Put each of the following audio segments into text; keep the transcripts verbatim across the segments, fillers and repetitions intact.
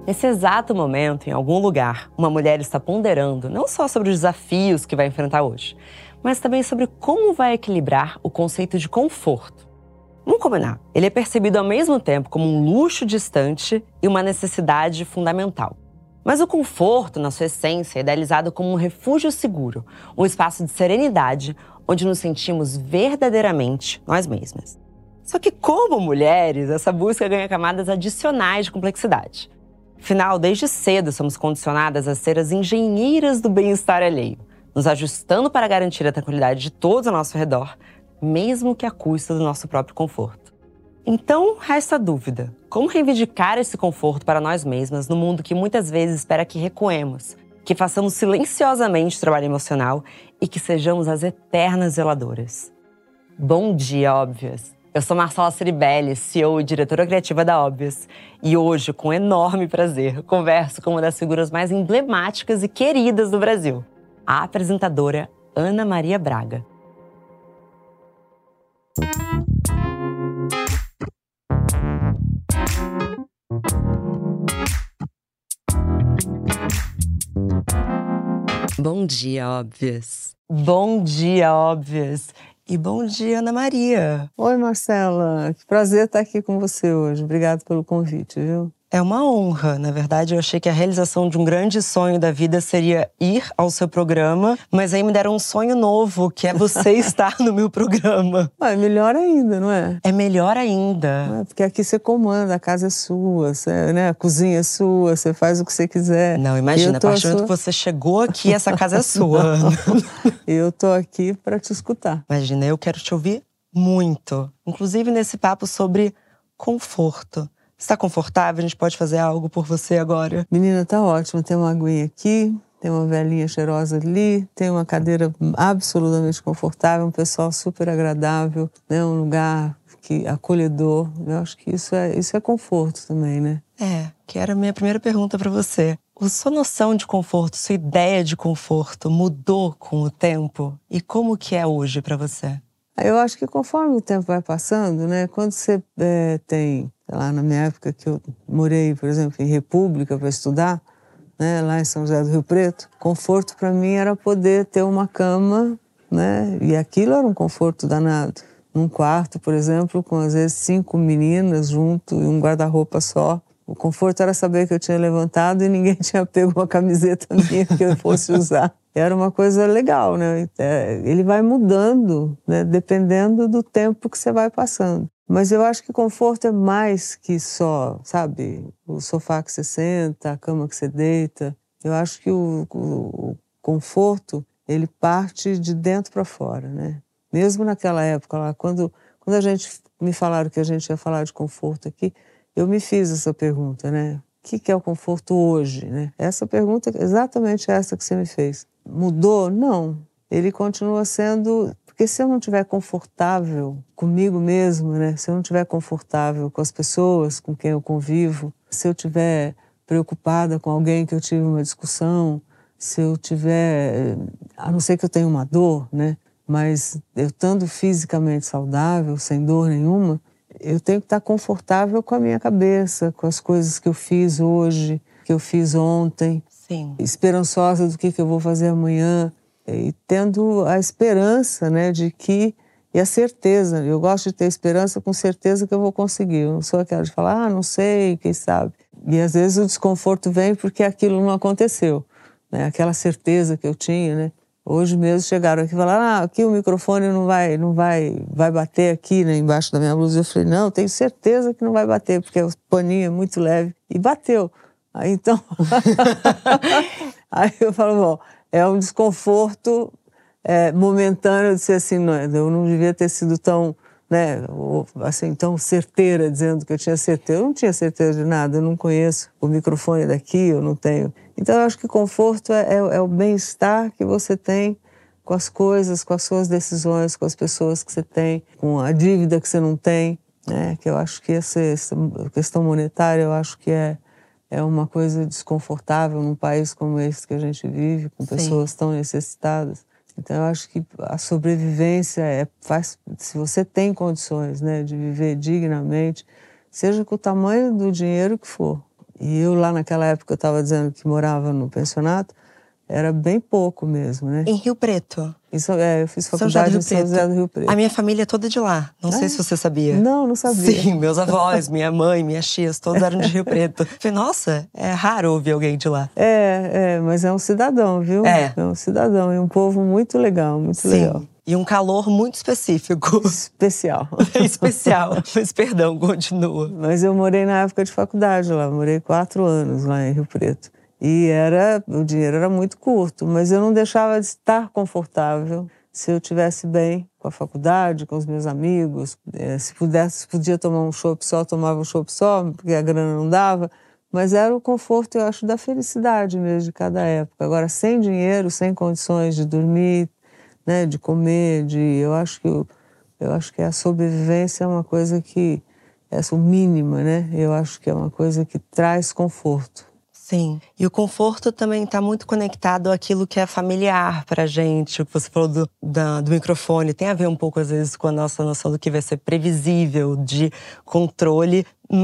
Nesse exato momento, em algum lugar, uma mulher está ponderando não só sobre os desafios que vai enfrentar hoje, mas também sobre como vai equilibrar o conceito de conforto. Vamos combinar, ele é percebido ao mesmo tempo como um luxo distante e uma necessidade fundamental. Mas o conforto, na sua essência, é idealizado como um refúgio seguro, um espaço de serenidade onde nos sentimos verdadeiramente nós mesmas. Só que, como mulheres, essa busca ganha camadas adicionais de complexidade. Afinal, desde cedo somos condicionadas a ser as engenheiras do bem-estar alheio, nos ajustando para garantir a tranquilidade de todos ao nosso redor, mesmo que à custa do nosso próprio conforto. Então, resta a dúvida: como reivindicar esse conforto para nós mesmas no mundo que muitas vezes espera que recuemos, que façamos silenciosamente o trabalho emocional e que sejamos as eternas zeladoras? Bom dia, Óbvias! Eu sou Marcela Ceribelli, C E O e diretora criativa da Óbvias. E hoje, com enorme prazer, converso com uma das figuras mais emblemáticas e queridas do Brasil, a apresentadora Ana Maria Braga. Bom dia, Óbvias! Bom dia, Óbvias! E bom dia, Ana Maria. Oi, Marcela. Que prazer estar aqui com você hoje. Obrigada pelo convite, viu? É uma honra. Na verdade, eu achei que a realização de um grande sonho da vida seria ir ao seu programa, mas aí me deram um sonho novo, que é você estar no meu programa. É melhor ainda, não é? É melhor ainda. É, porque aqui você comanda, a casa é sua, você, né? A cozinha é sua, você faz o que você quiser. Não, imagina, a partir do momento que você chegou aqui, essa casa é sua. Eu tô aqui para te escutar. Imagina, eu quero te ouvir muito. Inclusive nesse papo sobre conforto. Está confortável? A gente pode fazer algo por você agora? Menina, tá ótimo. Tem uma aguinha aqui, tem uma velhinha cheirosa ali, tem uma cadeira absolutamente confortável, um pessoal super agradável, né? Um lugar que, acolhedor. Eu acho que isso é, isso é conforto também, né? É, que era a minha primeira pergunta para você. A sua noção de conforto, sua ideia de conforto mudou com o tempo? E como que é hoje para você? Eu acho que conforme o tempo vai passando, né? Quando você é, tem, sei lá, na minha época que eu morei, por exemplo, em República para estudar, né? Lá em São José do Rio Preto, conforto para mim era poder ter uma cama, né? E aquilo era um conforto danado. Num quarto, por exemplo, com às vezes cinco meninas junto e um guarda-roupa só. O conforto era saber que eu tinha levantado e ninguém tinha pego uma camiseta minha que eu fosse usar. Era uma coisa legal, né? Ele vai mudando, né? Dependendo do tempo que você vai passando. Mas eu acho que conforto é mais que só, sabe? O sofá que você senta, a cama que você deita. Eu acho que o, o, o conforto, ele parte de dentro para fora, né? Mesmo naquela época lá, quando, quando a gente me falaram que a gente ia falar de conforto aqui, eu me fiz essa pergunta, né? O que, que é o conforto hoje, né? Essa pergunta, exatamente essa que você me fez. Mudou? Não. Ele continua sendo... Porque se eu não estiver confortável comigo mesmo, né? Se eu não estiver confortável com as pessoas com quem eu convivo, se eu estiver preocupada com alguém que eu tive uma discussão, se eu tiver... A não ser que eu tenha uma dor, né? Mas eu estando fisicamente saudável, sem dor nenhuma, eu tenho que estar confortável com a minha cabeça, com as coisas que eu fiz hoje, que eu fiz ontem. Sim. Esperançosa do que, que eu vou fazer amanhã. E tendo a esperança, né, de que... E a certeza. Eu gosto de ter esperança com certeza que eu vou conseguir. Eu não sou aquela de falar, ah, não sei, quem sabe. E às vezes o desconforto vem porque aquilo não aconteceu, né? Aquela certeza que eu tinha, né? Hoje mesmo chegaram aqui e falaram, ah, aqui o microfone não vai, não vai, vai bater aqui, né, embaixo da minha blusa. Eu falei, não, tenho certeza que não vai bater, porque o paninho é muito leve. E bateu. Aí então... Aí eu falo, bom, é um desconforto é, momentâneo de ser assim, não, eu não devia ter sido tão, né, assim, tão certeira, dizendo que eu tinha certeza. Eu não tinha certeza de nada, eu não conheço o microfone daqui, eu não tenho... Então, eu acho que conforto é, é, é o bem-estar que você tem com as coisas, com as suas decisões, com as pessoas que você tem, com a dívida que você não tem, né? Que eu acho que essa, essa questão monetária, eu acho que é, é uma coisa desconfortável num país como esse que a gente vive, com pessoas Sim. tão necessitadas. Então, eu acho que a sobrevivência é, faz, se você tem condições, né, de viver dignamente, seja com o tamanho do dinheiro que for. E eu lá naquela época, eu estava dizendo que morava no pensionato, era bem pouco mesmo, né? Em Rio Preto? Isso, é, eu fiz faculdade em São José do Rio Preto. A minha família é toda de lá. Não ah, sei se você sabia. Não, não sabia. Sim, meus avós, minha mãe, minhas tias, todos eram de Rio Preto. Falei, nossa, é raro ouvir alguém de lá. É, é, mas é um cidadão, viu? É. É um cidadão e um povo muito legal, muito Sim. legal. E um calor muito específico. Especial. Especial. Mas perdão, continua. Mas eu morei na época de faculdade lá, morei quatro anos lá em Rio Preto. E era, o dinheiro era muito curto, mas eu não deixava de estar confortável se eu estivesse bem com a faculdade, com os meus amigos. Se pudesse, se podia tomar um chopp só, tomava um chopp só, porque a grana não dava. Mas era o conforto, eu acho, da felicidade mesmo de cada época. Agora, sem dinheiro, sem condições de dormir, né, de comer, de, eu acho que eu, eu acho que a sobrevivência é uma coisa que essa mínima, né? Eu acho que é uma coisa que traz conforto. Sim. E o conforto também está muito conectado àquilo que é familiar pra gente. O que você falou do, da, do microfone tem a ver um pouco, às vezes, com a nossa noção do que vai ser previsível, de controle,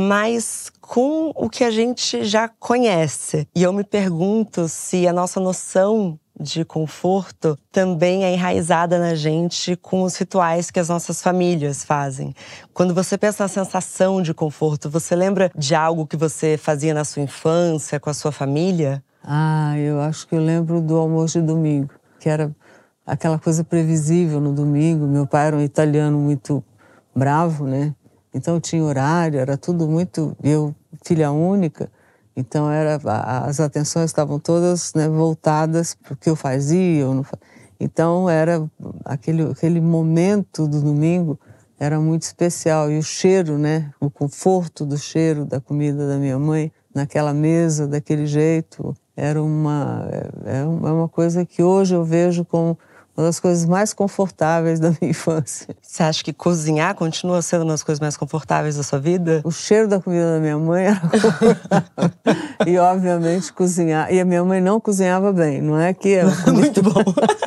mas com o que a gente já conhece. E eu me pergunto se a nossa noção de conforto também é enraizada na gente com os rituais que as nossas famílias fazem. Quando você pensa na sensação de conforto, você lembra de algo que você fazia na sua infância com a sua família? Ah, eu acho que eu lembro do almoço de domingo, que era aquela coisa previsível no domingo. Meu pai era um italiano muito bravo, né? Então tinha horário, era tudo muito… Eu, filha única, então era, as atenções estavam todas, né, voltadas para o que eu fazia. Ou não fazia. Então era aquele, aquele momento do domingo era muito especial. E o cheiro, né, o conforto do cheiro da comida da minha mãe, naquela mesa, daquele jeito, era uma, é uma coisa que hoje eu vejo como uma das coisas mais confortáveis da minha infância. Você acha que cozinhar continua sendo uma das coisas mais confortáveis da sua vida? O cheiro da comida da minha mãe era confortável. E, obviamente, cozinhar. E a minha mãe não cozinhava bem, não é que… Ela Muito bom.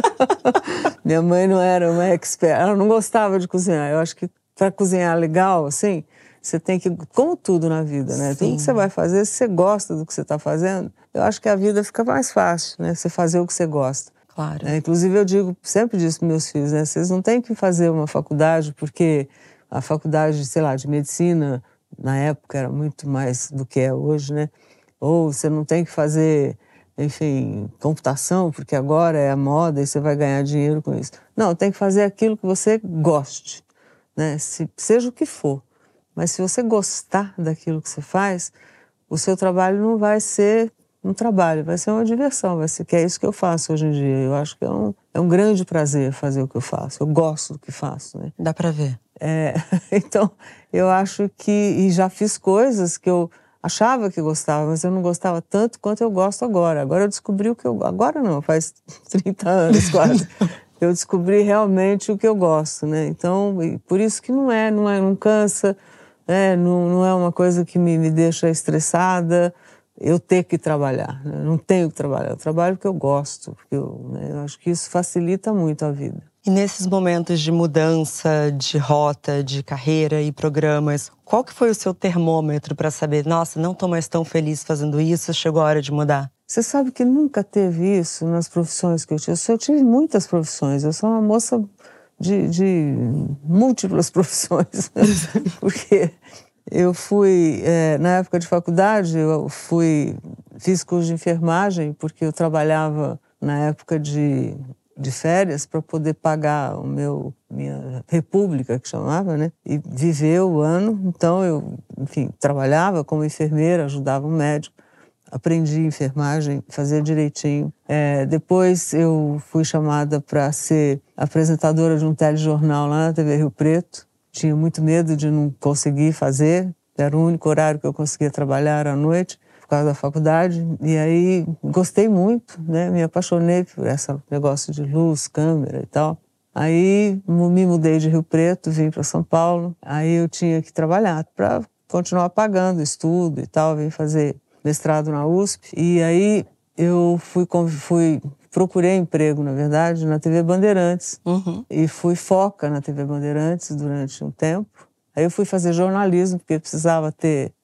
Minha mãe não era uma expert, ela não gostava de cozinhar. Eu acho que para cozinhar legal, assim, você tem que… Como tudo na vida, né? Sim. Tudo que você vai fazer, se você gosta do que você está fazendo, eu acho que a vida fica mais fácil, né? Você fazer o que você gosta. Claro. É, inclusive, eu digo, sempre disse para meus filhos, né? Vocês não têm que fazer uma faculdade, porque a faculdade, sei lá, de medicina, na época, era muito mais do que é hoje, né? Ou você não tem que fazer, enfim, computação, porque agora é a moda e você vai ganhar dinheiro com isso. Não, tem que fazer aquilo que você goste, né? Se, seja o que for. Mas se você gostar daquilo que você faz, o seu trabalho não vai ser um trabalho, vai ser uma diversão, vai ser, que é isso que eu faço hoje em dia. Eu acho que é um, é um grande prazer fazer o que eu faço. Eu gosto do que faço, né? Dá pra ver. É, então, eu acho que… E já fiz coisas que eu achava que gostava, mas eu não gostava tanto quanto eu gosto agora. Agora eu descobri o que eu… Agora não, faz trinta anos quase. Eu descobri realmente o que eu gosto, né? Então, por isso que não é, não é, não cansa, né? Não, não é uma coisa que me, me deixa estressada. Eu ter que trabalhar, né? Não tenho que trabalhar, eu trabalho porque eu gosto, porque eu, né, eu acho que isso facilita muito a vida. E nesses momentos de mudança, de rota, de carreira e programas, qual que foi o seu termômetro para saber, nossa, não estou mais tão feliz fazendo isso, chegou a hora de mudar? Você sabe que nunca teve isso nas profissões que eu tive. Eu tive muitas profissões, eu sou uma moça de, de múltiplas profissões, porque… Eu fui, é, na época de faculdade, eu fui, fiz curso de enfermagem, porque eu trabalhava na época de, de férias para poder pagar o meu, minha república, que chamava, né? E viver o ano. Então, eu, enfim, trabalhava como enfermeira, ajudava um médico, aprendi enfermagem, fazia direitinho. É, depois, eu fui chamada para ser apresentadora de um telejornal lá na T V Rio Preto. Tinha muito medo de não conseguir fazer, era o único horário que eu conseguia trabalhar à noite, por causa da faculdade. E aí, gostei muito, né? Me apaixonei por esse negócio de luz, câmera e tal. Aí, me mudei de Rio Preto, vim para São Paulo. Aí eu tinha que trabalhar para continuar pagando estudo e tal, vim fazer mestrado na U S P. E aí, eu fui… fui procurei emprego, na verdade, na T V Bandeirantes. Uhum. E fui foca na T V Bandeirantes durante um tempo. Aí eu fui fazer jornalismo, porque precisava ter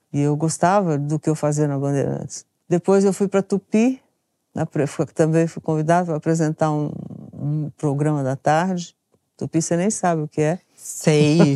E eu gostava do que eu fazia na Bandeirantes. Depois eu fui para Tupi, também fui convidado para apresentar um, um programa da tarde. Tupi você nem sabe o que é. Sei,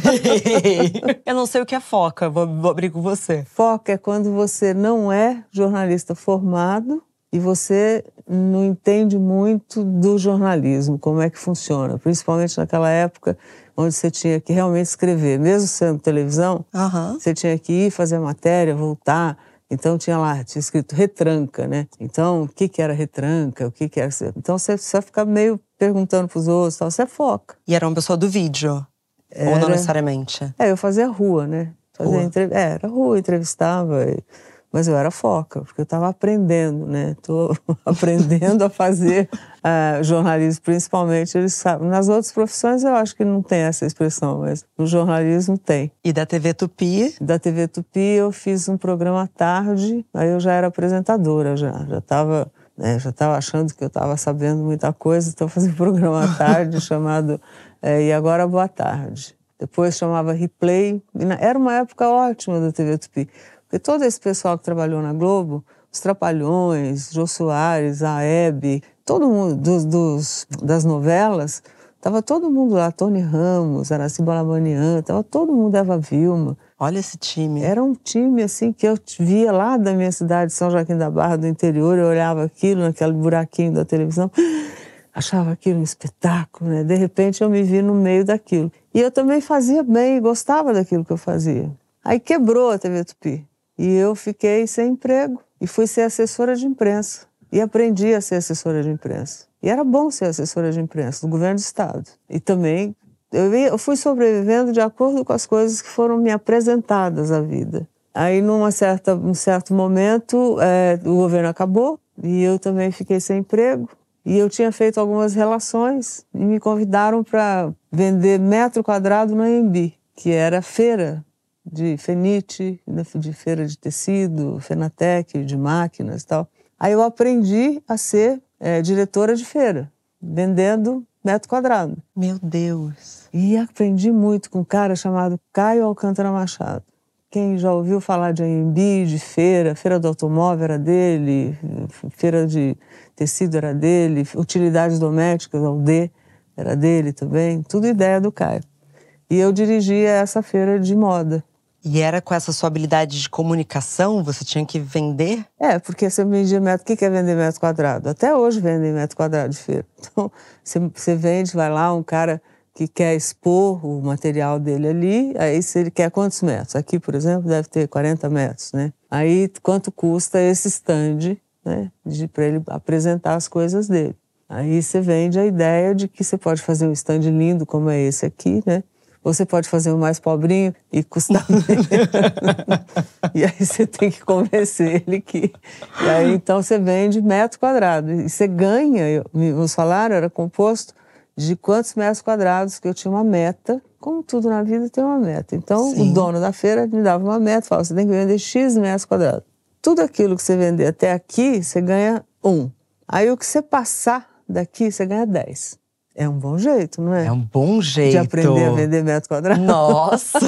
sei. Eu não sei o que é foca, vou, vou abrir com você. Foca é quando você não é jornalista formado e você não entende muito do jornalismo, como é que funciona. Principalmente naquela época onde você tinha que realmente escrever. Mesmo sendo televisão, uhum. você tinha que ir fazer a matéria, voltar. Então tinha lá, tinha escrito retranca, né? Então, o que que era retranca? O que que era... Então você só fica meio perguntando pros outros, tal. Você é foca. E era uma pessoa do vídeo? Era... Ou não necessariamente? É, eu fazia rua, né? Fazia rua. Entre... É, era rua, entrevistava... E... Mas eu era foca, porque eu estava aprendendo, né? Estou aprendendo a fazer uh, jornalismo, principalmente. Eles sabem. Nas outras profissões eu acho que não tem essa expressão, mas no jornalismo tem. E da T V Tupi? Da T V Tupi eu fiz um programa à tarde, aí eu já era apresentadora, já já estava né, já estava achando que eu estava sabendo muita coisa, então eu fazia um programa à tarde chamado é, E Agora Boa Tarde. Depois chamava Replay. Era uma época ótima da T V Tupi. Porque todo esse pessoal que trabalhou na Globo, os Trapalhões, Jô Soares, a Hebe, todo mundo dos, dos, das novelas, estava todo mundo lá, Tony Ramos, Araci Balabanian, estava todo mundo, Eva Vilma. Olha esse time. Era um time assim que eu via lá da minha cidade, São Joaquim da Barra, do interior, eu olhava aquilo naquele buraquinho da televisão, achava aquilo um espetáculo, né? De repente eu me vi no meio daquilo. E eu também fazia bem, gostava daquilo que eu fazia. Aí quebrou a T V Tupi. E eu fiquei sem emprego e fui ser assessora de imprensa. E aprendi a ser assessora de imprensa. E era bom ser assessora de imprensa do governo do estado. E também eu fui sobrevivendo de acordo com as coisas que foram me apresentadas à vida. Aí, num certa, um certo momento, é, o governo acabou e eu também fiquei sem emprego. E eu tinha feito algumas relações e me convidaram para vender metro quadrado na Anhembi, que era feira de Fenite, de feira de tecido, Fenatec, de máquinas e tal. Aí eu aprendi a ser é, diretora de feira, vendendo metro quadrado. Meu Deus! E aprendi muito com um cara chamado Caio Alcântara Machado. Quem já ouviu falar de Anhembi, de feira, feira do automóvel era dele, feira de tecido era dele, utilidades domésticas, a U D, era dele também, tudo ideia do Caio. E eu dirigia essa feira de moda. E era com essa sua habilidade de comunicação? Você tinha que vender? É, porque você vendia metro... O que é vender metro quadrado? Até hoje vendem metro quadrado de feira. Então, você, você vende, vai lá, um cara que quer expor o material dele ali, aí se ele quer quantos metros? Aqui, por exemplo, deve ter quarenta metros, né? Aí, quanto custa esse stand, né? Para ele apresentar as coisas dele. Aí você vende a ideia de que você pode fazer um stand lindo como é esse aqui, né? Você pode fazer o mais pobrinho e custar menos. E aí você tem que convencer ele que... E aí então você vende metro quadrado. E você ganha... O salário era composto de quantos metros quadrados, que eu tinha uma meta. Como tudo na vida tem uma meta. Então Sim. o dono da feira me dava uma meta. Falava, você tem que vender X metros quadrados. Tudo aquilo que você vender até aqui, você ganha um. Aí o que você passar daqui, você ganha dez. É um bom jeito, não é? É um bom jeito. De aprender a vender metro quadrado. Nossa!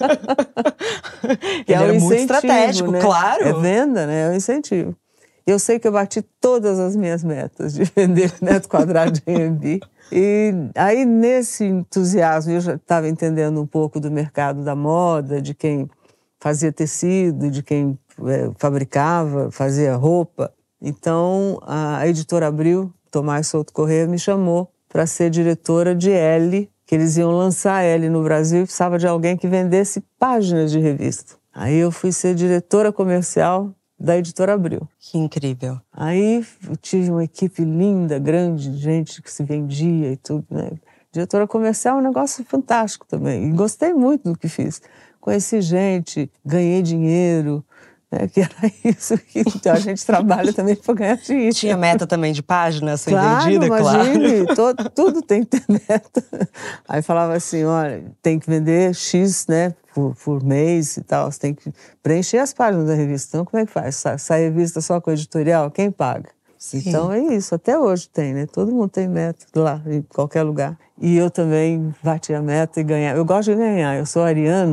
Que é um era muito estratégico, né? Claro. É venda, né? É um incentivo. Eu sei que eu bati todas as minhas metas de vender metro quadrado de Anhembi. E aí, nesse entusiasmo, eu já estava entendendo um pouco do mercado da moda, de quem fazia tecido, de quem é, fabricava, fazia roupa. Então, a editora Abril, Tomás Souto Corrêa, me chamou para ser diretora de L, que eles iam lançar L no Brasil e precisava de alguém que vendesse páginas de revista. Aí eu fui ser diretora comercial da editora Abril. Que incrível. Aí eu tive uma equipe linda, grande, de gente que se vendia e tudo, né? Diretora comercial é um negócio fantástico também. E gostei muito do que fiz. Conheci gente, ganhei dinheiro, né, que era isso que então, a gente trabalha também para ganhar dinheiro. Tinha meta também de páginas, foi claro, vendida, imagine, claro. Todo, tudo tem que ter meta. Aí falava assim, olha, tem que vender X, né, por, por mês e tal, você tem que preencher as páginas da revista. Então, como é que faz? Sai, sai revista só com editorial, quem paga? Sim. Então é isso, até hoje tem, né? Todo mundo tem meta lá, em qualquer lugar. E eu também bati a meta e ganhava. Eu gosto de ganhar, eu sou ariana.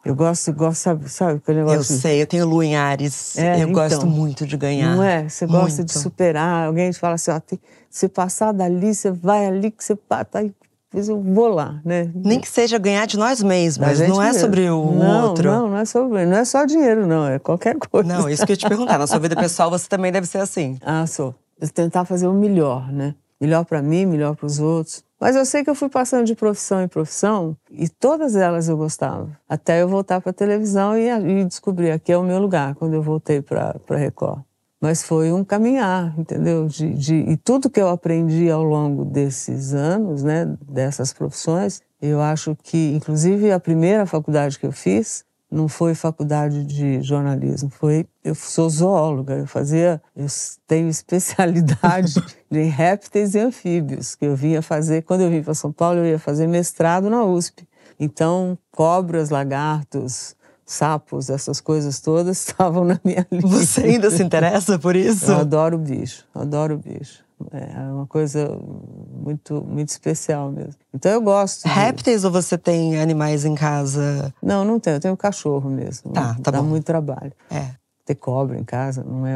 Eu gosto, gosto sabe, sabe aquele negócio? Eu sei, eu tenho lua em Áries. É, eu então, gosto muito de ganhar. Não é? Você gosta muito. de superar. Alguém te fala assim, ó, tem, você passar dali, você vai ali, que você tá, eu vou lá, né? Nem que seja ganhar de nós mesmos, gente não é mesmo. sobre o não, outro. Não, não é sobre, não é só dinheiro, não, é qualquer coisa. Não, isso que eu ia te perguntar, na sua vida pessoal você também deve ser assim. Ah, sou. Eu tentar fazer o melhor, né? Melhor pra mim, melhor pros outros. Mas eu sei que eu fui passando de profissão em profissão e todas elas eu gostava. Até eu voltar pra televisão e, e descobrir aqui é o meu lugar, quando eu voltei pra, pra Record. Mas foi um caminhar, entendeu? De, de, e tudo que eu aprendi ao longo desses anos, né, dessas profissões, eu acho que, inclusive, a primeira faculdade que eu fiz não foi faculdade de jornalismo, foi... Eu sou zoóloga, eu fazia... Eu tenho especialidade em répteis e anfíbios, que eu vinha fazer... Quando eu vim para São Paulo, eu ia fazer mestrado na U S P. Então, cobras, lagartos, sapos, essas coisas todas estavam na minha lista. Você ainda se interessa por isso? Eu adoro bicho, adoro bicho. É uma coisa muito, muito especial mesmo. Então eu gosto. Répteis de... ou você tem animais em casa? Não, não tenho. Eu tenho um cachorro mesmo. Tá, tá Dá bom. muito trabalho. É. Ter cobra em casa não é...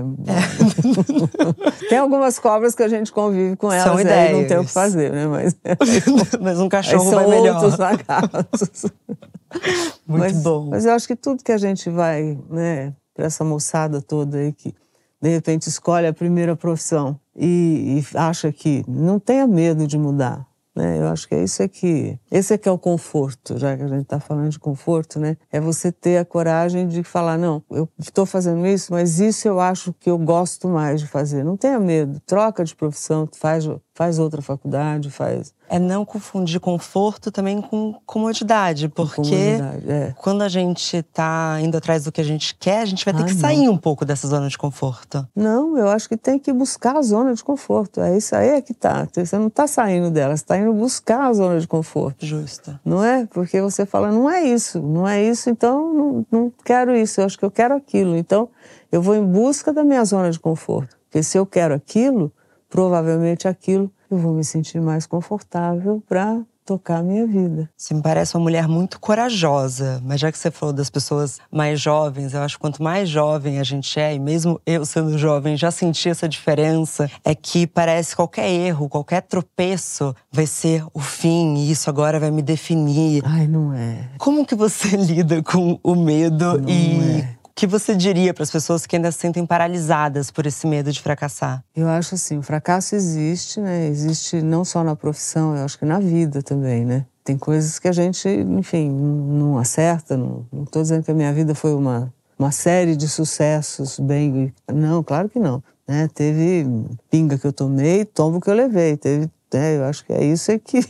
é. Tem algumas cobras que a gente convive com elas. São e ideias. Aí não tem o que fazer, né? Mas, mas um cachorro aí são vai melhor. outros lagartos. Muito mas, bom. Mas eu acho que tudo que a gente vai, né, para essa moçada toda aí que de repente escolhe a primeira profissão e, e acha que não tenha medo de mudar, né? Eu acho que é isso aqui, esse é que é o conforto, já que a gente está falando de conforto, né? É você ter a coragem de falar, não, eu estou fazendo isso, mas isso eu acho que eu gosto mais de fazer. Não tenha medo, troca de profissão, faz, faz outra faculdade, faz... É não confundir conforto também com comodidade, porque comodidade, é. quando a gente tá indo atrás do que a gente quer, a gente vai ter ah, que sair não. um pouco dessa zona de conforto. Não, eu acho que tem que buscar a zona de conforto. É isso aí é que tá. Você não tá saindo dela, você tá indo buscar a zona de conforto. Justo. Não é? Porque você fala, não é isso, não é isso, então não, não quero isso, eu acho que eu quero aquilo. Então, eu vou em busca da minha zona de conforto. Porque se eu quero aquilo, provavelmente aquilo eu vou me sentir mais confortável para tocar a minha vida. Você me parece uma mulher muito corajosa, mas já que você falou das pessoas mais jovens, eu acho que quanto mais jovem a gente é, e mesmo eu sendo jovem já senti essa diferença, é que parece que qualquer erro, qualquer tropeço vai ser o fim, e isso agora vai me definir. Ai, não é. Como que você lida com o medo não e... é. O que você diria para as pessoas que ainda se sentem paralisadas por esse medo de fracassar? Eu acho assim, o fracasso existe, né? Existe não só na profissão, eu acho que na vida também, né? Tem coisas que a gente, enfim, não acerta. Não estou dizendo que a minha vida foi uma, uma série de sucessos bem... Não, claro que não. Né? Teve pinga que eu tomei, tombo que eu levei. Teve, né? Eu acho que é isso que...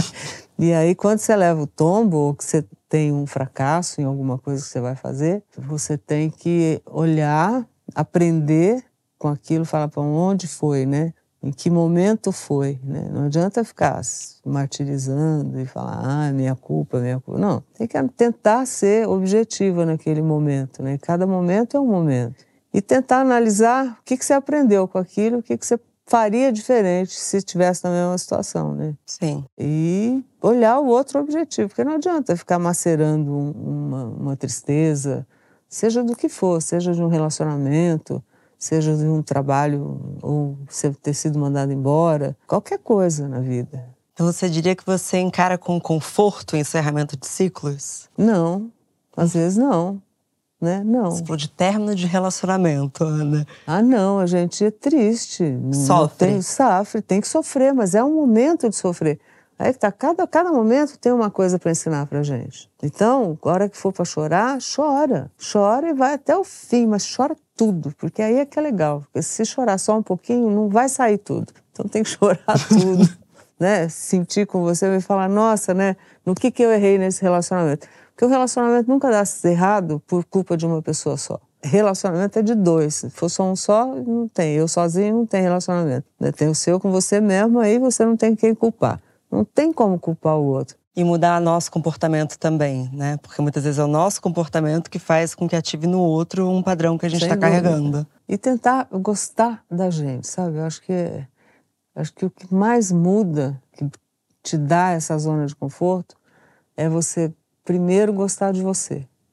E aí, quando você leva o tombo, ou que você tem um fracasso em alguma coisa que você vai fazer, você tem que olhar, aprender com aquilo, falar para onde foi, né? Em que momento foi, né? Não adianta ficar se martirizando e falar, ah, minha culpa, minha culpa. Não, tem que tentar ser objetiva naquele momento, né? Cada momento é um momento. E tentar analisar o que, que você aprendeu com aquilo, o que, que você faria diferente se estivesse na mesma situação, né? Sim. E olhar o outro objetivo, porque não adianta ficar macerando um, uma, uma tristeza, seja do que for, seja de um relacionamento, seja de um trabalho, ou você ter sido mandado embora, qualquer coisa na vida. Então você diria que você encara com conforto o encerramento de ciclos? Não, às vezes não. Né? Não. Você falou de término de relacionamento, Ana. Ah, não, a gente é triste. Sofre. Tem, sofre, tem que sofrer, mas é um momento de sofrer. Aí que tá, cada, cada momento tem uma coisa para ensinar pra gente. Então, a hora que for para chorar, chora. Chora e vai até o fim, mas chora tudo, porque aí é que é legal. Porque se chorar só um pouquinho, não vai sair tudo. Então tem que chorar tudo, né? Sentir com você e falar, nossa, né? No que que eu errei nesse relacionamento? Porque o relacionamento nunca dá errado por culpa de uma pessoa só. Relacionamento é de dois. Se for só um só, não tem. Eu sozinho não tem relacionamento. Tem o seu com você mesmo, aí você não tem quem culpar. Não tem como culpar o outro. E mudar nosso comportamento também, né? Porque muitas vezes é o nosso comportamento que faz com que ative no outro um padrão que a gente está carregando. E tentar gostar da gente, sabe? Eu acho que, acho que o que mais muda, que te dá essa zona de conforto, é você primeiro gostar de você.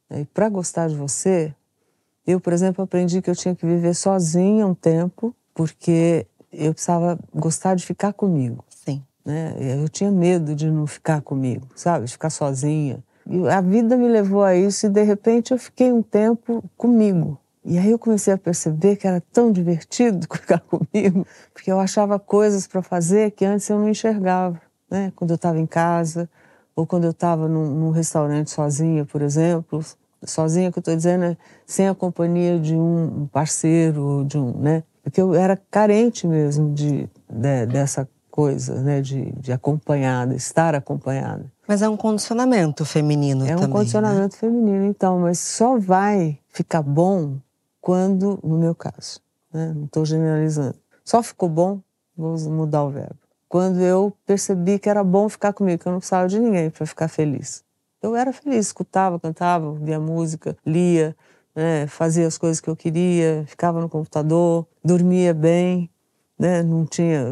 E para gostar de você, eu, por exemplo, aprendi que eu tinha que viver sozinha um tempo, porque eu precisava gostar de ficar comigo. Sim. Né? Eu tinha medo de não ficar comigo, sabe? De ficar sozinha. E a vida me levou a isso e, de repente, eu fiquei um tempo comigo. E aí eu comecei a perceber que era tão divertido ficar comigo, porque eu achava coisas para fazer que antes eu não enxergava, né? Quando eu estava em casa, ou quando eu estava num, num restaurante sozinha, por exemplo. Sozinha, que eu estou dizendo, é sem a companhia de um parceiro, de um, né? Porque eu era carente mesmo de, de, dessa coisa, né? De, de acompanhada, estar acompanhada. Mas é um condicionamento feminino também, É um também, condicionamento né? feminino, então, mas só vai ficar bom quando, no meu caso, né? Não estou generalizando. Só ficou bom, vou mudar o verbo, quando eu percebi que era bom ficar comigo, que eu não precisava de ninguém para ficar feliz. Eu era feliz, escutava, cantava, ouvia música, lia, né, fazia as coisas que eu queria, ficava no computador, dormia bem, né, não tinha...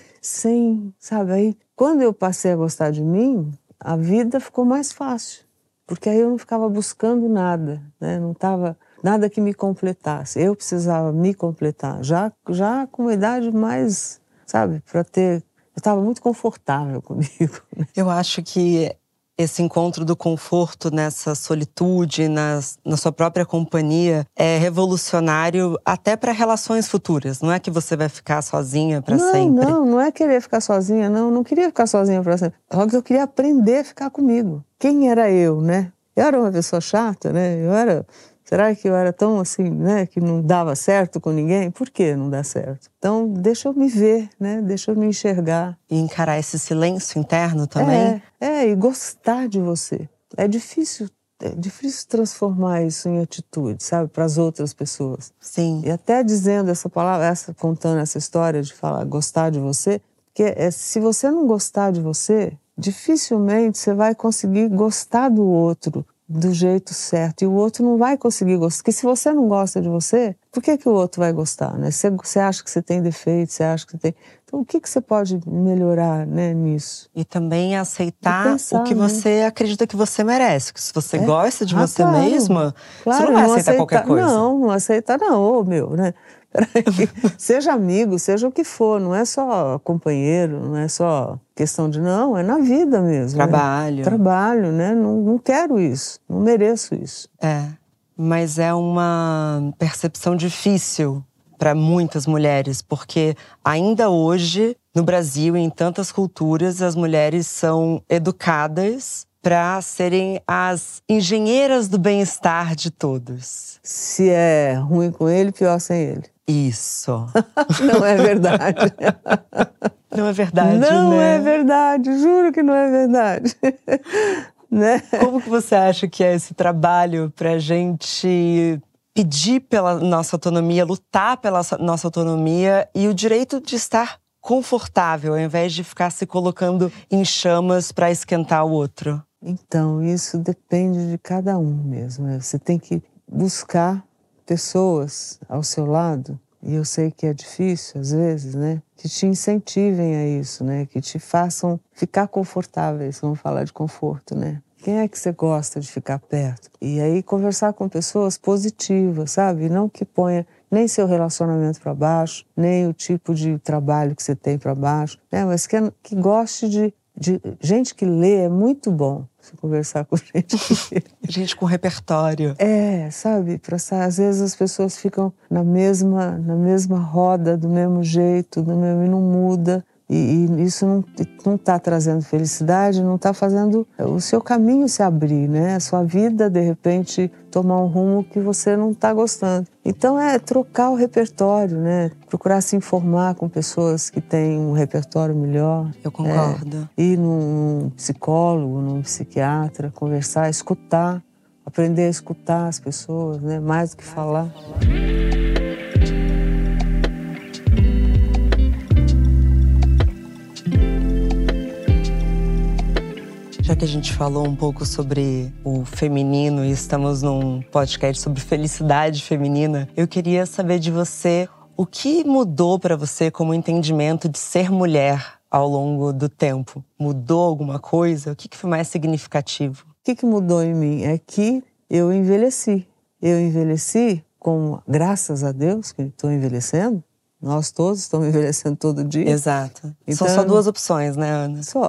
Sem, sabe, aí quando eu passei a gostar de mim, a vida ficou mais fácil, porque aí eu não ficava buscando nada, né, não estava nada que me completasse, eu precisava me completar, já, já com uma idade mais, sabe, para ter... Eu estava muito confortável comigo. Né? Eu acho que esse encontro do conforto nessa solitude, nas, na sua própria companhia, é revolucionário até para relações futuras. Não é que você vai ficar sozinha para sempre. Não, não é querer ficar sozinha, não. Não queria ficar sozinha para sempre. Só que eu queria aprender a ficar comigo. Quem era eu, né? Eu era uma pessoa chata, né? Eu era... Será que eu era tão assim, né? Que não dava certo com ninguém? Por que não dá certo? Então, deixa eu me ver, né? Deixa eu me enxergar. E encarar esse silêncio interno também? É, é, e gostar de você. É difícil, é difícil transformar isso em atitude, sabe? Para as outras pessoas. Sim. E até dizendo essa palavra, essa, contando essa história de falar gostar de você, porque é, se você não gostar de você, dificilmente você vai conseguir gostar do outro do jeito certo, e o outro não vai conseguir gostar, porque se você não gosta de você, por que que o outro vai gostar, né? Você, você acha que você tem defeito, você acha que você tem... Então, o que que você pode melhorar, né, nisso? E também aceitar pensar, o que né? você acredita que você merece. Que se você É. gosta de Ah, você claro. mesma, Claro, você não vai não aceitar aceita... qualquer coisa. Não, não aceita não, ô, meu, né? Seja amigo, seja o que for, não é só companheiro, não é só questão de... Não, é na vida mesmo. Trabalho. Né? Trabalho, né? Não, não quero isso, não mereço isso. É, mas é uma percepção difícil para muitas mulheres, porque ainda hoje, no Brasil e em tantas culturas, as mulheres são educadas para serem as engenheiras do bem-estar de todos. Se é ruim com ele, pior sem ele. Isso. Não é verdade. Não é verdade, Não né? é verdade, juro que não é verdade. Né? Como que você acha que é esse trabalho pra gente pedir pela nossa autonomia, lutar pela nossa autonomia e o direito de estar confortável, ao invés de ficar se colocando em chamas para esquentar o outro? Então, isso depende de cada um mesmo. Né? Você tem que buscar pessoas ao seu lado, e eu sei que é difícil às vezes, né? Que te incentivem a isso, né? Que te façam ficar confortáveis, vamos falar de conforto, né? Quem é que você gosta de ficar perto? E aí conversar com pessoas positivas, sabe? Não que ponha nem seu relacionamento para baixo, nem o tipo de trabalho que você tem para baixo, né? Mas que, que goste de, de... Gente que lê é muito bom. Você conversar com gente que lê. Gente com repertório. É, sabe? Pra, às vezes as pessoas ficam na mesma, na mesma roda, do mesmo jeito, do mesmo, e não muda. E, e isso não não está trazendo felicidade, não está fazendo o seu caminho se abrir, né? A sua vida, de repente, tomar um rumo que você não está gostando. Então é trocar o repertório, né? Procurar se informar com pessoas que têm um repertório melhor. Eu concordo. É, ir num, num psicólogo, num psiquiatra, conversar, escutar, aprender a escutar as pessoas, né? Mais do que falar. Já que a gente falou um pouco sobre o feminino e estamos num podcast sobre felicidade feminina, eu queria saber de você o que mudou para você como entendimento de ser mulher ao longo do tempo. Mudou alguma coisa? O que foi mais significativo? O que, que mudou em mim? É que eu envelheci. Eu envelheci, com, graças a Deus, que estou envelhecendo. Nós todos estamos envelhecendo todo dia. Exato. Então, são só duas opções, né, Ana? Só.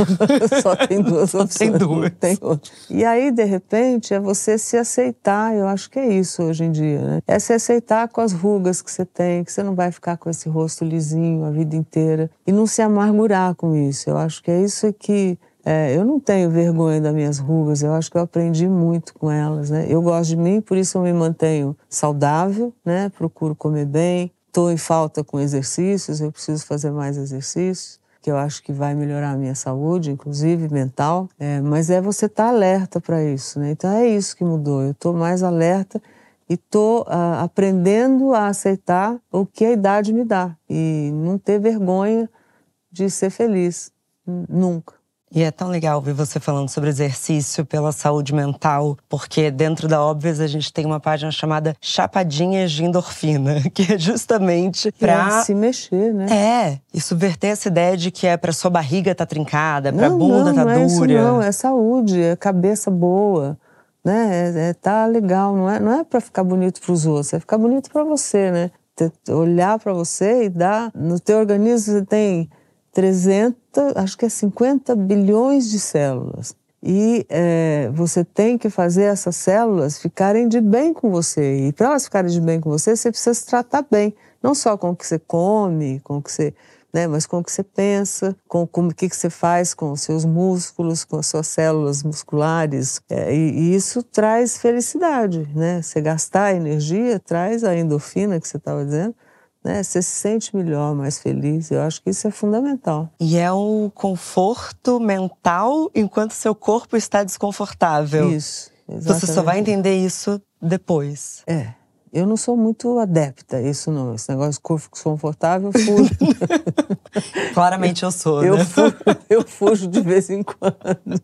Só tem duas só opções. Tem duas. Tem outra. E aí, de repente, é você se aceitar. Eu acho que é isso hoje em dia, né? É se aceitar com as rugas que você tem, que você não vai ficar com esse rosto lisinho a vida inteira. E não se amargurar com isso. Eu acho que é isso que... É, eu não tenho vergonha das minhas rugas, eu acho que eu aprendi muito com elas, né? Eu gosto de mim, por isso eu me mantenho saudável, né? Procuro comer bem. Estou em falta com exercícios, eu preciso fazer mais exercícios, que eu acho que vai melhorar a minha saúde, inclusive mental. É, mas é você estar alerta para isso, né? Então é isso que mudou. Eu estou mais alerta e estou uh, aprendendo a aceitar o que a idade me dá. E não ter vergonha de ser feliz. Nunca. E é tão legal ver você falando sobre exercício pela saúde mental, porque dentro da Óbvias a gente tem uma página chamada Chapadinhas de Endorfina, que é justamente pra… É se mexer, né? É, e subverter essa ideia de que é pra sua barriga tá trincada, pra não, bunda não, tá não é dura. Isso não, é saúde, é cabeça boa, né? É, é, tá legal, não é, não é pra ficar bonito pros outros, é ficar bonito pra você, né? Olhar pra você e dar… No teu organismo você tem trezentos, acho que é cinquenta bilhões de células. E é, você tem que fazer essas células ficarem de bem com você. E para elas ficarem de bem com você, você precisa se tratar bem. Não só com o que você come, com o que você, né, mas com o que você pensa, com, com o que, que você faz com os seus músculos, com as suas células musculares. É, e, e isso traz felicidade, né? Você gastar energia traz a endorfina que você estava dizendo. Né? Você se sente melhor, mais feliz. Eu acho que isso é fundamental. E é um conforto mental enquanto seu corpo está desconfortável. Isso, exatamente. Você só vai entender isso depois. É. Eu não sou muito adepta a isso, não. Esse negócio de corpo desconfortável, eu fujo. Claramente eu sou, eu né? Fujo, eu fujo de vez em quando.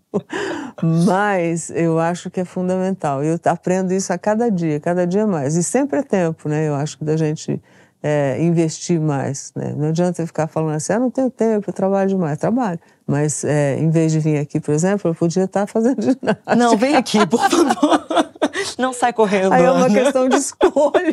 Mas eu acho que é fundamental. Eu aprendo isso a cada dia, cada dia mais. E sempre é tempo, né? Eu acho que da gente… É, investir mais, né? Não adianta eu ficar falando assim, ah, não tenho tempo, eu trabalho demais. Trabalho. Mas é, em vez de vir aqui, por exemplo, eu podia estar fazendo ginástica. Não, vem aqui, por favor. Não sai correndo, Aí é uma Ana. questão de escolha.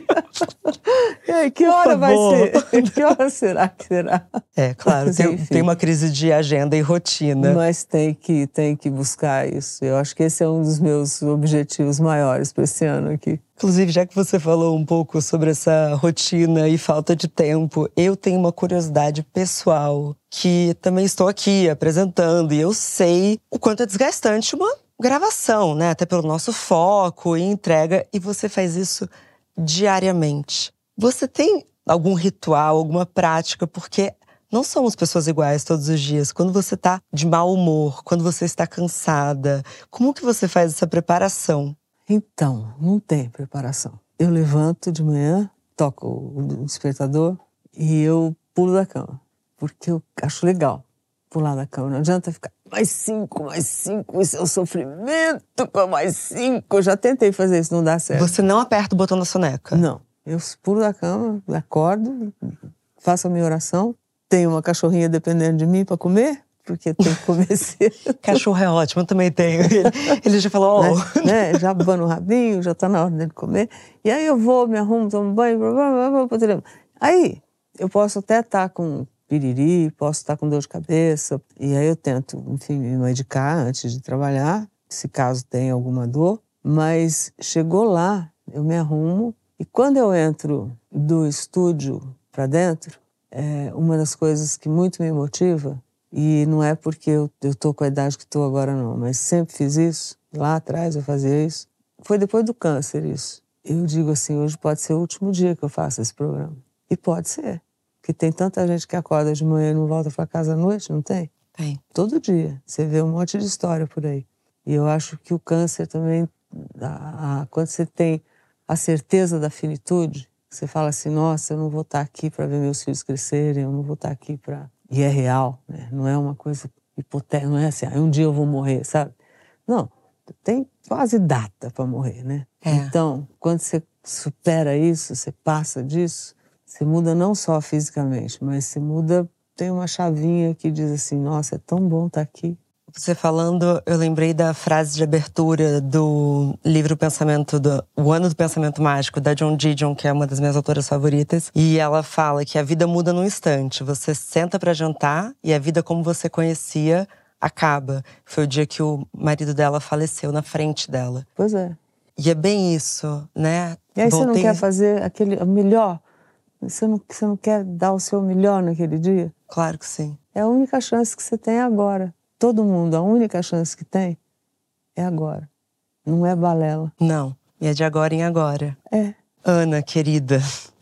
E aí, que hora vai ser? Que hora será que será? É, claro, Mas, tem, tem uma crise de agenda e rotina. Mas tem que, tem que buscar isso. Eu acho que esse é um dos meus objetivos maiores para esse ano aqui. Inclusive, já que você falou um pouco sobre essa rotina e falta de tempo, eu tenho uma curiosidade pessoal que também estou aqui apresentando e eu sei o quanto é desgastante uma gravação, né? Até pelo nosso foco e entrega, e você faz isso diariamente. Você tem algum ritual, alguma prática? Porque não somos pessoas iguais todos os dias. Quando você tá de mau humor, quando você está cansada, como que você faz essa preparação? Então, não tem preparação. Eu levanto de manhã, toco o despertador e eu pulo da cama. Porque eu acho legal pular da cama. Não adianta ficar mais cinco, mais cinco, isso é um sofrimento com mais cinco. Eu já tentei fazer isso, não dá certo. Você não aperta o botão da soneca? Não. Eu pulo da cama, acordo, faço a minha oração. Tenho uma cachorrinha dependendo de mim para comer, porque tem que comer cedo. Cachorro é ótimo, eu também tenho. Ele, ele já falou, ó. Oh. Né? Né? Já abano o rabinho, já tá na hora dele comer. E aí eu vou, me arrumo, tomo banho, blá, blá, blá, blá, blá. Aí eu posso até estar com piriri, posso estar com dor de cabeça. E aí eu tento, enfim, me medicar antes de trabalhar, se caso tenha alguma dor. Mas chegou lá, eu me arrumo. E quando eu entro do estúdio para dentro, é uma das coisas que muito me motiva, e não é porque eu, eu tô com a idade que estou agora não, mas sempre fiz isso, lá atrás eu fazia isso, foi depois do câncer isso. Eu digo assim, hoje pode ser o último dia que eu faço esse programa. E pode ser, porque tem tanta gente que acorda de manhã e não volta para casa à noite, não tem? Tem. Todo dia, você vê um monte de história por aí. E eu acho que o câncer também, a, a, quando você tem a certeza da finitude, você fala assim, nossa, eu não vou estar aqui para ver meus filhos crescerem, eu não vou estar aqui para… E é real, né? Não é uma coisa hipotética, não é assim, ah, um dia eu vou morrer, sabe? Não, tem quase data para morrer, né? É. Então, quando você supera isso, você passa disso, você muda não só fisicamente, mas você muda, tem uma chavinha que diz assim, nossa, é tão bom estar aqui. Você falando, eu lembrei da frase de abertura do livro Pensamento do O Ano do Pensamento Mágico, da Joan Didion, que é uma das minhas autoras favoritas. E ela fala que a vida muda num instante. Você senta pra jantar e a vida como você conhecia acaba. Foi o dia que o marido dela faleceu na frente dela. Pois é. E é bem isso, né? E aí Voltei... você não quer fazer aquele melhor? Você não, você não quer dar o seu melhor naquele dia? Claro que sim. É a única chance que você tem agora. Todo mundo, a única chance que tem é agora. Não é balela. Não, e é de agora em agora. É. Ana, querida,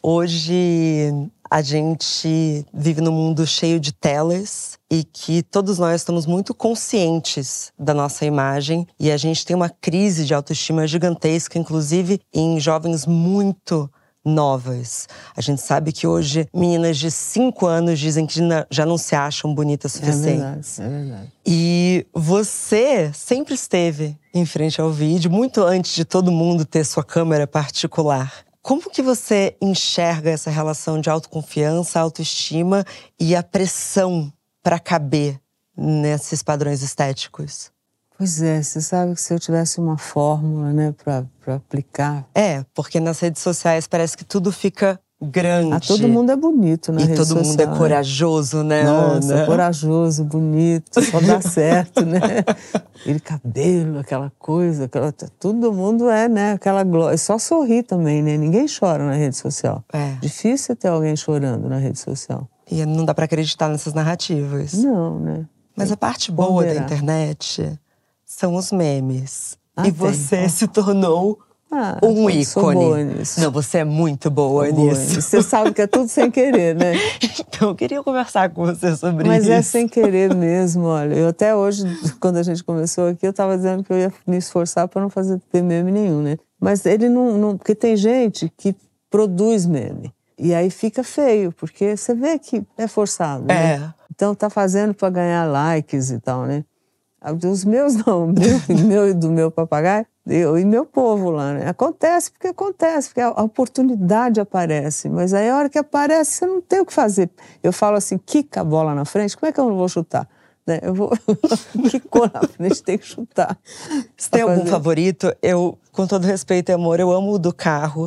hoje a gente vive num mundo cheio de telas e que todos nós estamos muito conscientes da nossa imagem e a gente tem uma crise de autoestima gigantesca, inclusive em jovens muito novas. A gente sabe que hoje meninas de cinco anos dizem que já não se acham bonitas o suficiente. É verdade, é verdade. E você sempre esteve em frente ao vídeo, muito antes de todo mundo ter sua câmera particular. Como que você enxerga essa relação de autoconfiança, autoestima e a pressão para caber nesses padrões estéticos? Pois é, você sabe que se eu tivesse uma fórmula, né, pra, pra aplicar… É, porque nas redes sociais parece que tudo fica grande. Ah, todo mundo é bonito na e rede social. E todo mundo é corajoso, né, Nossa, Ana? corajoso, bonito, só dá certo, né? Aquele cabelo, aquela coisa, aquela, todo mundo é, né, aquela glória. Só sorrir também, né? Ninguém chora na rede social. É. Difícil ter alguém chorando na rede social. E não dá pra acreditar nessas narrativas. Não, né? Mas a parte boa da internet são os memes. Ah, e tem. você Ah. se tornou ah, um ícone. Sou boa nisso. Não, você é muito boa sou nisso. Boa nisso. Você sabe que é tudo sem querer, né? Então eu queria conversar com você sobre Mas isso. Mas é sem querer mesmo, olha. Eu até hoje, quando a gente começou aqui, eu estava dizendo que eu ia me esforçar para não fazer ter meme nenhum, né? Mas ele não, não… Porque tem gente que produz meme. E aí fica feio, porque você vê que é forçado, é. né? Então tá fazendo para ganhar likes e tal, né? Dos meus não, meu, meu e do meu papagaio, eu e meu povo lá, né? Acontece porque acontece, porque a oportunidade aparece, mas aí a hora que aparece você não tem o que fazer. Eu falo assim, quica a bola na frente, como é que eu não vou chutar? Né? Eu vou, quicou na frente, tem que chutar. Você tem algum favorito? Eu, com todo respeito e amor, eu amo o do carro.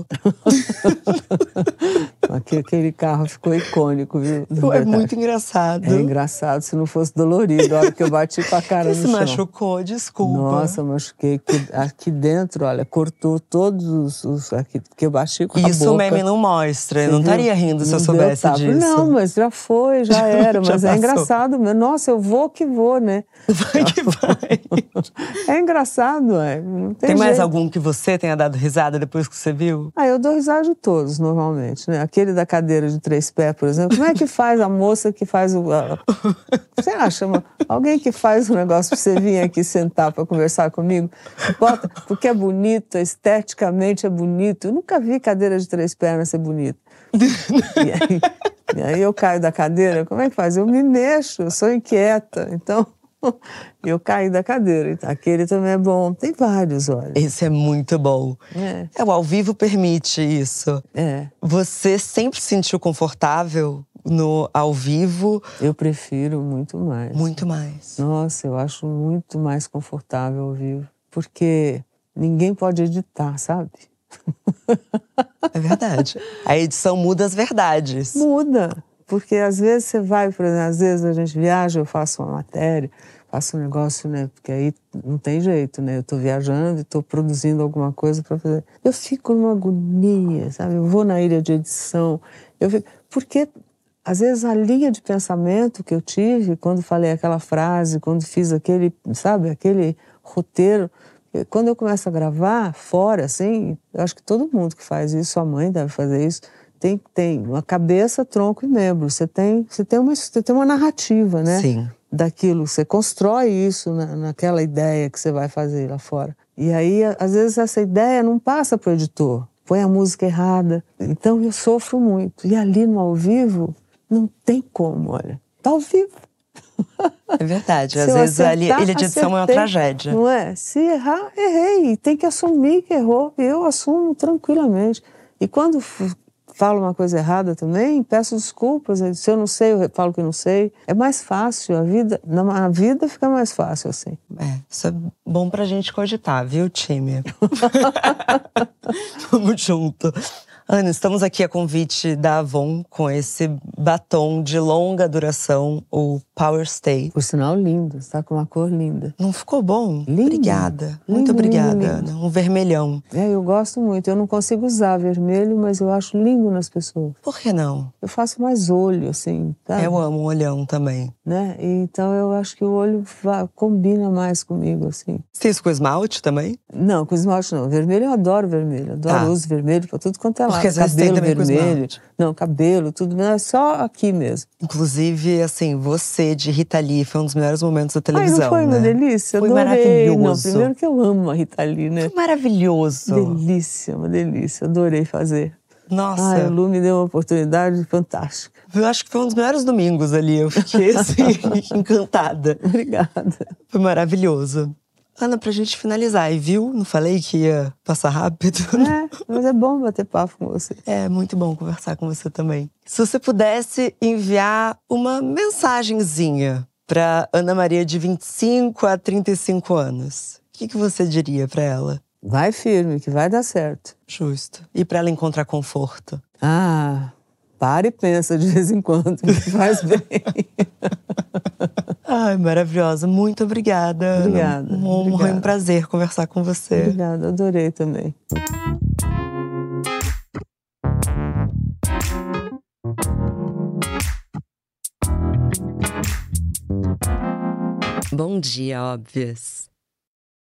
Aquele carro ficou icônico, viu? É muito engraçado. É engraçado, se não fosse dolorido, a hora que eu bati com a cara Você no chão. Você machucou, desculpa. Nossa, machuquei. Aqui, aqui dentro, olha, cortou todos os… os aqui, porque eu bati com a boca. Isso o meme não mostra, eu não estaria rindo se eu soubesse tava, disso. Não, mas já foi, já era, já mas passou. É engraçado. Nossa, eu vou que vou, né? Vai que vai. É engraçado, é. Não tem tem mais jeito. algum que você tenha dado risada depois que você viu? Ah, eu dou risada de todos, normalmente, né? Aquele da cadeira de três pés, por exemplo. Como é que faz a moça que faz o… A, sei lá, chama… Alguém que faz o negócio pra você vir aqui sentar pra conversar comigo. Bota, porque é bonito, esteticamente é bonito. Eu nunca vi cadeira de três pernas ser bonita. E aí, e aí eu caio da cadeira, como é que faz? Eu me mexo, eu sou inquieta, então eu caio da cadeira. Aquele também é bom, tem vários, olha. Esse é muito bom. É. É, o ao vivo permite isso. É. Você sempre se sentiu confortável no ao vivo? Eu prefiro muito mais. Muito mais. Nossa, eu acho muito mais confortável ao vivo, porque ninguém pode editar, sabe? É verdade. A edição muda as verdades. Muda, porque às vezes você vai, por exemplo, às vezes a gente viaja, eu faço uma matéria, faço um negócio, né? Porque aí não tem jeito, né? Eu tô viajando e tô produzindo alguma coisa para fazer. Eu fico numa agonia, sabe? Eu vou na ilha de edição, eu fico… Porque às vezes a linha de pensamento que eu tive quando falei aquela frase, quando fiz aquele, sabe, aquele roteiro, quando eu começo a gravar fora, assim, eu acho que todo mundo que faz isso, sua mãe deve fazer isso, tem, tem uma cabeça, tronco e membro. Você tem, você tem, uma, você tem uma narrativa, né? Sim. Daquilo, você constrói isso na, naquela ideia que você vai fazer lá fora. E aí, às vezes, essa ideia não passa para o editor, põe a música errada. Então, eu sofro muito. E ali no ao vivo, não tem como, olha. Tá ao vivo. É verdade, às Se vezes a acertar, ilha de edição acertei, é uma tragédia. Não é? Se errar, errei. Tem que assumir que errou. E eu assumo tranquilamente. E quando falo uma coisa errada também, peço desculpas. Se eu não sei, eu falo que não sei. É mais fácil, a vida, na vida fica mais fácil assim. É, isso é bom pra gente cogitar, viu, time? Vamos junto. Ana, estamos aqui a convite da Avon com esse batom de longa duração, o Power Stay. Por sinal, lindo. Está com uma cor linda. Não ficou bom? Lindo. Obrigada. Lindo, Muito obrigada, lindo, lindo. Ana. Um vermelhão. É, eu gosto muito. Eu não consigo usar vermelho, mas eu acho lindo nas pessoas. Por que não? Eu faço mais olho, assim, tá? Eu amo um olhão também. Né? Então eu acho que o olho va- combina mais comigo, assim. Você tem isso com esmalte também? Não, com esmalte não. Vermelho eu adoro vermelho. Adoro, Tá. uso vermelho pra tudo quanto é lado. Porque às vezes tem Cabelo também com vermelho. esmalte. Não, cabelo, tudo. Não, é só aqui mesmo. Inclusive, assim, você de Rita Lee foi um dos melhores momentos da Ai, televisão, não foi né? uma delícia? Foi Adorei. Não, maravilhoso. primeiro que eu amo a Rita Lee, né? Foi maravilhoso. Delícia, uma delícia. Adorei fazer. Nossa. Ai, a Lu me deu uma oportunidade fantástica. Eu acho que foi um dos melhores domingos ali. Eu fiquei, assim, encantada. Obrigada. Foi maravilhoso. Ana, pra gente finalizar, e viu? Não falei que ia passar rápido? É, mas é bom bater papo com você. É muito bom conversar com você também. Se você pudesse enviar uma mensagenzinha pra Ana Maria de vinte e cinco a trinta e cinco anos, o que, que você diria pra ela? Vai firme, que vai dar certo. Justo. E pra ela encontrar conforto? Ah, para e pensa de vez em quando, que faz bem. Ai, maravilhosa. Muito obrigada. Obrigada. Uma honra e um obrigada. prazer conversar com você. Obrigada, adorei também. Bom dia, óbvias.